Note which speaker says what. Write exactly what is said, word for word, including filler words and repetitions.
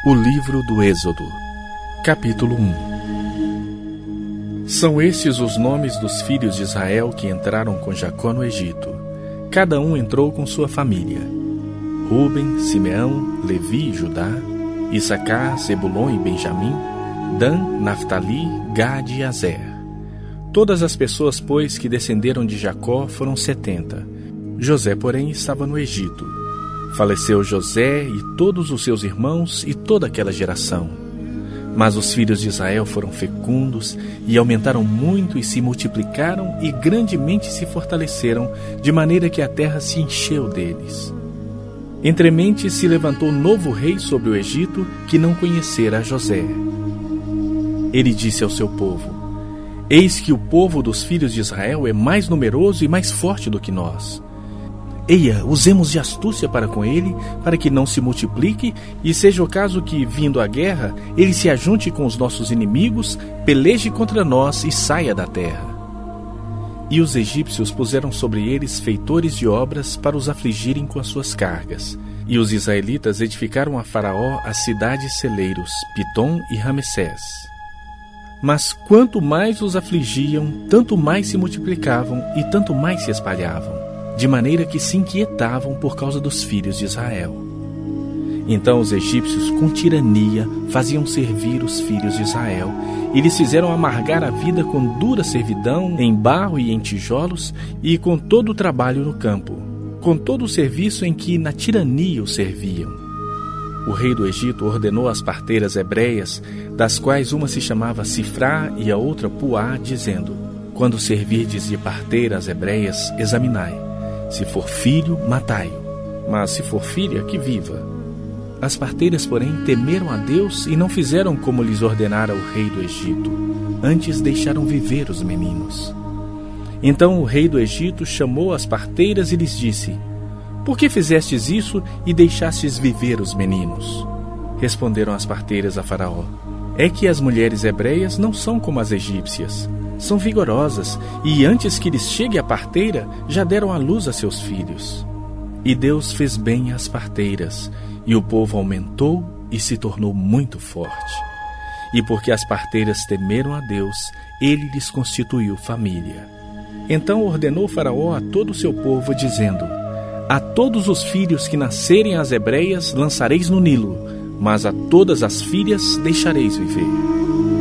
Speaker 1: O livro do Êxodo, capítulo um. São estes os nomes dos filhos de Israel que entraram com Jacó no Egito. Cada um entrou com sua família: Ruben, Simeão, Levi e Judá, Issacar, Zebulon e Benjamim, Dan, Naftali, Gade e Azer. Todas as pessoas, pois, que descenderam de Jacó foram setenta. José, porém, estava no Egito. Faleceu José e todos os seus irmãos e toda aquela geração. Mas os filhos de Israel foram fecundos e aumentaram muito e se multiplicaram e grandemente se fortaleceram, de maneira que a terra se encheu deles. Entremente se levantou novo rei sobre o Egito que não conhecera José. Ele disse ao seu povo: Eis que o povo dos filhos de Israel é mais numeroso e mais forte do que nós. Eia, usemos de astúcia para com ele, para que não se multiplique, e seja o caso que, vindo a guerra, ele se ajunte com os nossos inimigos, peleje contra nós e saia da terra. E os egípcios puseram sobre eles feitores de obras para os afligirem com as suas cargas. E os israelitas edificaram a Faraó as cidades celeiros, Pitom e Ramessés. Mas quanto mais os afligiam, tanto mais se multiplicavam e tanto mais se espalhavam, de maneira que se inquietavam por causa dos filhos de Israel. Então os egípcios, com tirania, faziam servir os filhos de Israel, e lhes fizeram amargar a vida com dura servidão, em barro e em tijolos, e com todo o trabalho no campo, com todo o serviço em que na tirania os serviam. O rei do Egito ordenou às parteiras hebreias, das quais uma se chamava Sifrá e a outra Puá, dizendo: Quando servirdes de parteira às hebreias, examinai. Se for filho, matai-o, mas se for filha, que viva. As parteiras, porém, temeram a Deus e não fizeram como lhes ordenara o rei do Egito. Antes deixaram viver os meninos. Então o rei do Egito chamou as parteiras e lhes disse: Por que fizestes isso e deixastes viver os meninos? Responderam as parteiras a Faraó: É que as mulheres hebreias não são como as egípcias. São vigorosas, e antes que lhes chegue a parteira, já deram à luz a seus filhos. E Deus fez bem às parteiras, e o povo aumentou e se tornou muito forte. E porque as parteiras temeram a Deus, ele lhes constituiu família. Então ordenou Faraó a todo o seu povo, dizendo: A todos os filhos que nascerem às hebreias lançareis no Nilo, mas a todas as filhas deixareis viver.